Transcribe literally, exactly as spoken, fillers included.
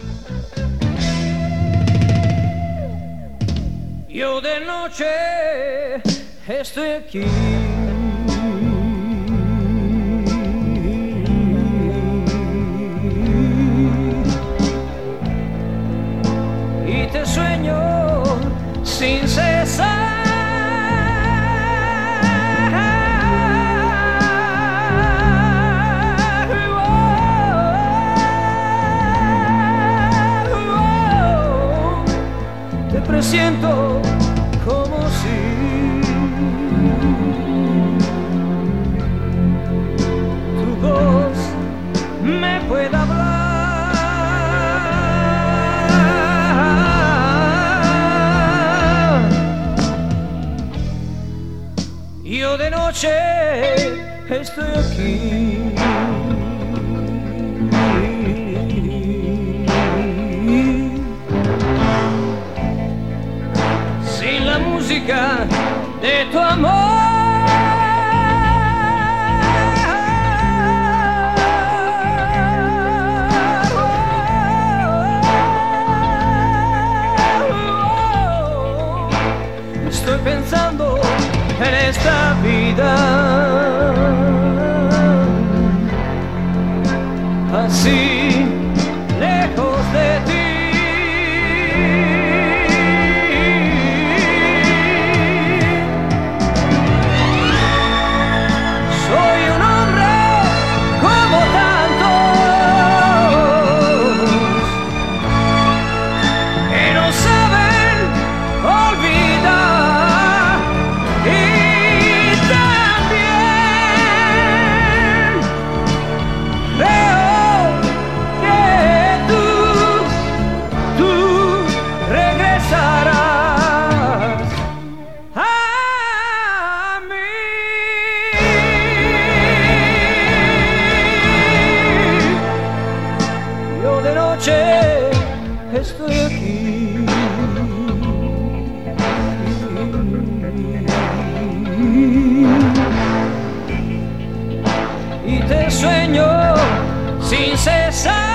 Yo de noche estoy aquí. Y te sueño sin cesar. Te presiento como si tu voz me pueda hablar. Yo de noche estoy aquí. De tu amor. Estoy pensando en esta vida así lejos de ti. Estoy aquí y te sueño sin cesar.